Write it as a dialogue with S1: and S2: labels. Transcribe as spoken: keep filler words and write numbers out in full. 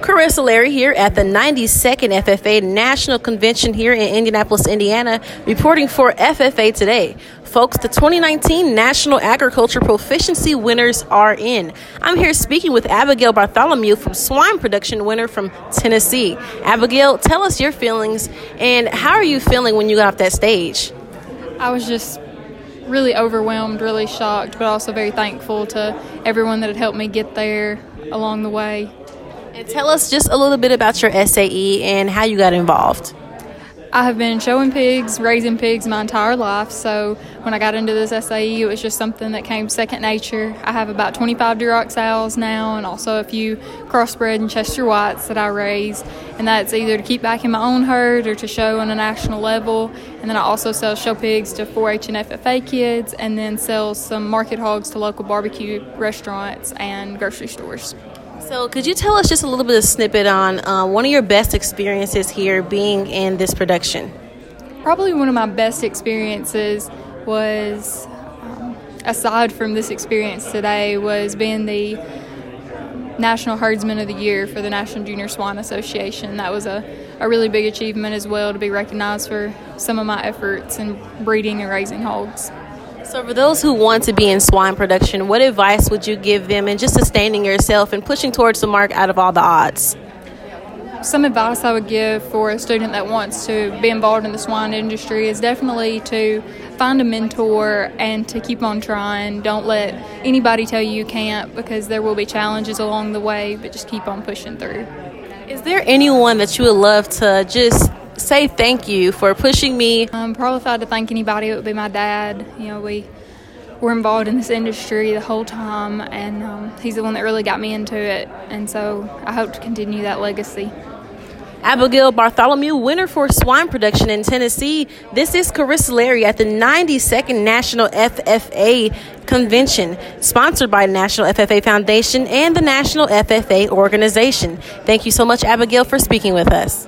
S1: Carissa Larry here at the ninety-second F F A National Convention here in Indianapolis, Indiana, reporting for F F A Today. Folks, the twenty nineteen National Agriculture Proficiency winners are in. I'm here speaking with Abigail Bartholomew from swine production winner from Tennessee. Abigail, tell us your feelings and how are you feeling when you got off that stage?
S2: I was just really overwhelmed, really shocked, but also very thankful to everyone that had helped me get there along the way.
S1: And tell us just a little bit about your S A E and how you got involved.
S2: I have been showing pigs, raising pigs my entire life, so when I got into this S A E, it was just something that came second nature. I have about twenty-five Duroc sows now and also a few crossbred and Chester Whites that I raise, and that's either to keep back in my own herd or to show on a national level. And then I also sell show pigs to four H and F F A kids, and then sell some market hogs to local barbecue restaurants and grocery stores.
S1: So could you tell us just a little bit of snippet on uh, one of your best experiences here being in this production?
S2: Probably one of my best experiences was, um, aside from this experience today, was being the National Herdsman of the Year for the National Junior Swine Association. That was a, a really big achievement as well, to be recognized for some of my efforts in breeding and raising hogs.
S1: So for those who want to be in swine production, what advice would you give them in just sustaining yourself and pushing towards the mark out of all the odds?
S2: Some advice I would give for a student that wants to be involved in the swine industry is definitely to find a mentor and to keep on trying. Don't let anybody tell you you can't, because there will be challenges along the way, but just keep on pushing through.
S1: Is there anyone that you would love to just say thank you for pushing me?
S2: Um, probably if I had to thank anybody, it would be my dad. You know, we were involved in this industry the whole time, and um, he's the one that really got me into it, and so I hope to continue that legacy.
S1: Abigail Bartholomew, winner for swine production in Tennessee. This is Carissa Larry at the ninety-second National F F A Convention, sponsored by the National F F A Foundation and the National F F A Organization. Thank you so much, Abigail, for speaking with us.